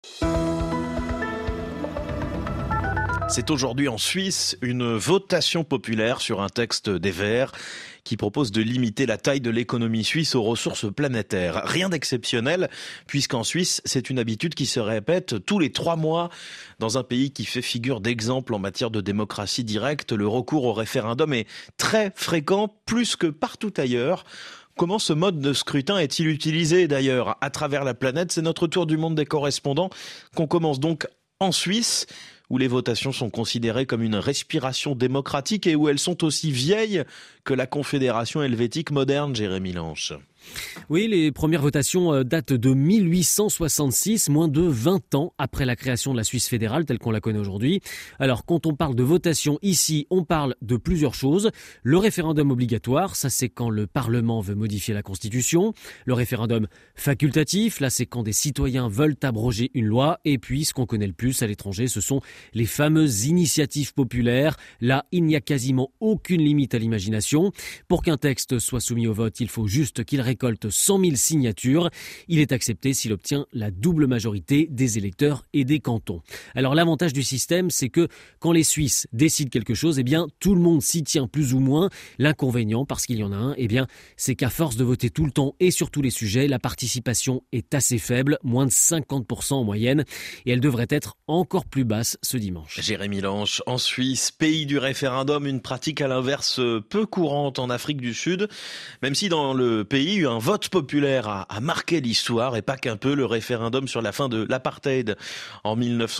C'est aujourd'hui en Suisse une votation populaire sur un texte des Verts qui propose de limiter la taille de l'économie suisse aux ressources planétaires. Rien d'exceptionnel, puisqu'en Suisse, c'est une habitude qui se répète tous les 3 mois. Dans un pays qui fait figure d'exemple en matière de démocratie directe, le recours au référendum est très fréquent, plus que partout ailleurs. Comment ce mode de scrutin est-il utilisé d'ailleurs à travers la planète? C'est notre tour du monde des correspondants qu'on commence donc en Suisse, où les votations sont considérées comme une respiration démocratique et où elles sont aussi vieilles que la Confédération helvétique moderne, Jérémy Lanche. Oui, les premières votations datent de 1866, moins de 20 ans après la création de la Suisse fédérale telle qu'on la connaît aujourd'hui. Alors, quand on parle de votation ici, on parle de plusieurs choses. Le référendum obligatoire, ça c'est quand le Parlement veut modifier la Constitution. Le référendum facultatif, là c'est quand des citoyens veulent abroger une loi. Et puis, ce qu'on connaît le plus à l'étranger, ce sont les fameuses initiatives populaires. Là, il n'y a quasiment aucune limite à l'imagination. Pour qu'un texte soit soumis au vote, il faut juste qu'il récolte 100 000 signatures. Il est accepté s'il obtient la double majorité des électeurs et des cantons. Alors l'avantage du système, c'est que quand les Suisses décident quelque chose, eh bien tout le monde s'y tient plus ou moins. L'inconvénient, parce qu'il y en a un, eh bien c'est qu'à force de voter tout le temps et sur tous les sujets, la participation est assez faible, moins de 50% en moyenne, et elle devrait être encore plus basse ce dimanche. Jérémy Lanche, en Suisse, pays du référendum, une pratique à l'inverse peu courante en Afrique du Sud, même si dans le pays, un vote populaire a marqué l'histoire, et pas qu'un peu. Le référendum sur la fin de l'apartheid en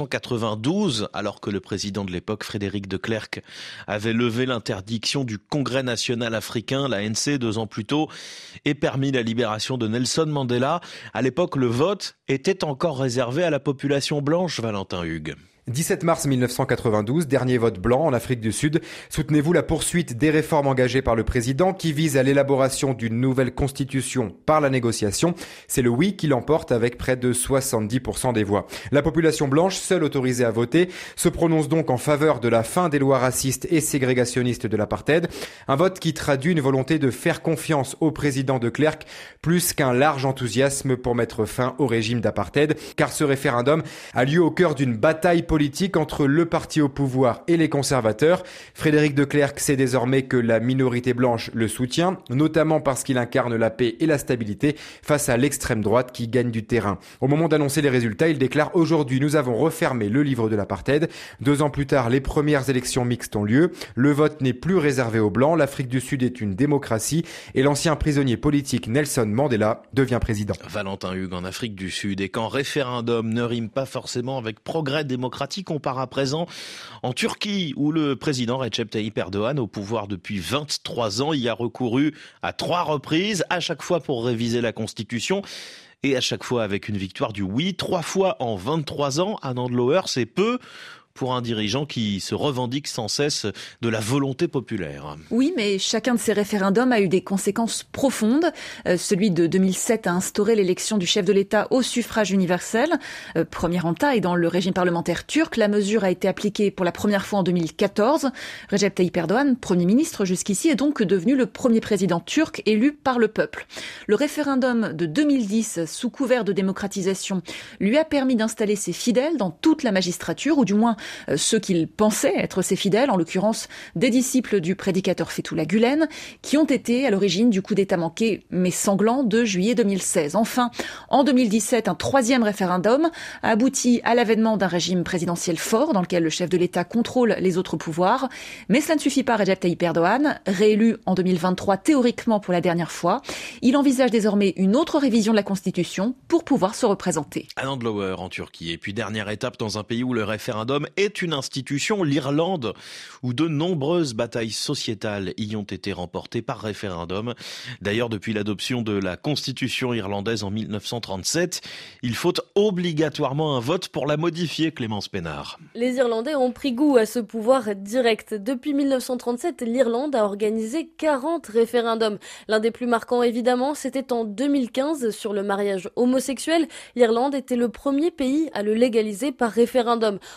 1992, alors que le président de l'époque, Frédéric de Klerk, avait levé l'interdiction du Congrès national africain, l'ANC, 2 ans plus tôt, et permis la libération de Nelson Mandela. À l'époque, le vote était encore réservé à la population blanche, Valentin Hugues. 17 mars 1992, dernier vote blanc en Afrique du Sud. Soutenez-vous la poursuite des réformes engagées par le président qui visent à l'élaboration d'une nouvelle constitution par la négociation? C'est le oui qui l'emporte avec près de 70% des voix. La population blanche, seule autorisée à voter, se prononce donc en faveur de la fin des lois racistes et ségrégationnistes de l'apartheid. Un vote qui traduit une volonté de faire confiance au président de Klerk plus qu'un large enthousiasme pour mettre fin au régime d'apartheid. Car ce référendum a lieu au cœur d'une bataille politique entre le parti au pouvoir et les conservateurs. Frédéric de Klerk sait désormais que la minorité blanche le soutient, notamment parce qu'il incarne la paix et la stabilité face à l'extrême droite qui gagne du terrain. Au moment d'annoncer les résultats, il déclare: aujourd'hui, nous avons refermé le livre de l'apartheid. 2 ans plus tard, les premières élections mixtes ont lieu. Le vote n'est plus réservé aux blancs. L'Afrique du Sud est une démocratie et l'ancien prisonnier politique Nelson Mandela devient président. Valentin Hugues en Afrique du Sud. Et quand référendum ne rime pas forcément avec progrès démocratique, on part à présent en Turquie, où le président Recep Tayyip Erdogan, au pouvoir depuis 23 ans, y a recouru à 3 reprises, à chaque fois pour réviser la Constitution, et à chaque fois avec une victoire du oui. 3 fois en 23 ans, à Landloer, c'est peu pour un dirigeant qui se revendique sans cesse de la volonté populaire. Oui, mais chacun de ces référendums a eu des conséquences profondes. Celui de 2007 a instauré l'élection du chef de l'État au suffrage universel, première en taille dans le régime parlementaire turc. La mesure a été appliquée pour la première fois en 2014. Recep Tayyip Erdogan, Premier ministre jusqu'ici, est donc devenu le premier président turc élu par le peuple. Le référendum de 2010, sous couvert de démocratisation, lui a permis d'installer ses fidèles dans toute la magistrature, ou du moins ceux qu'il pensait être ses fidèles, en l'occurrence des disciples du prédicateur Fethullah Gülen, qui ont été à l'origine du coup d'État manqué mais sanglant de juillet 2016. Enfin, en 2017, un 3e référendum a abouti à l'avènement d'un régime présidentiel fort dans lequel le chef de l'État contrôle les autres pouvoirs. Mais cela ne suffit pas à Recep Tayyip Erdogan, réélu en 2023 théoriquement pour la dernière fois. Il envisage désormais une autre révision de la Constitution pour pouvoir se représenter. À Landloer en Turquie. Et puis dernière étape dans un pays où le référendum est une institution, l'Irlande, où de nombreuses batailles sociétales y ont été remportées par référendum. D'ailleurs, depuis l'adoption de la Constitution irlandaise en 1937, il faut obligatoirement un vote pour la modifier, Clémence Pénard. Les Irlandais ont pris goût à ce pouvoir direct. Depuis 1937, l'Irlande a organisé 40 référendums. L'un des plus marquants, évidemment, c'était en 2015 sur le mariage homosexuel. L'Irlande était le premier pays à le légaliser par référendum. En 2010,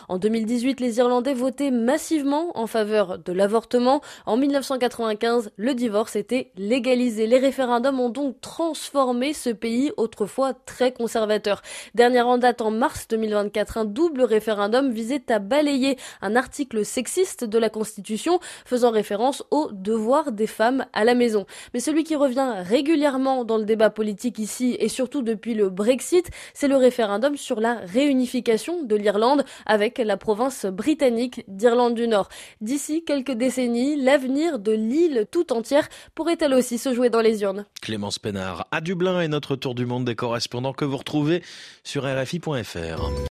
2018, les Irlandais votaient massivement en faveur de l'avortement. En 1995, le divorce était légalisé. Les référendums ont donc transformé ce pays autrefois très conservateur. Dernière en date en mars 2024, un double référendum visait à balayer un article sexiste de la Constitution faisant référence au devoir des femmes à la maison. Mais celui qui revient régulièrement dans le débat politique ici et surtout depuis le Brexit, c'est le référendum sur la réunification de l'Irlande avec la province britannique d'Irlande du Nord. D'ici quelques décennies, l'avenir de l'île tout entière pourrait elle aussi se jouer dans les urnes. Clémence Pénard à Dublin et notre tour du monde des correspondants que vous retrouvez sur RFI.fr.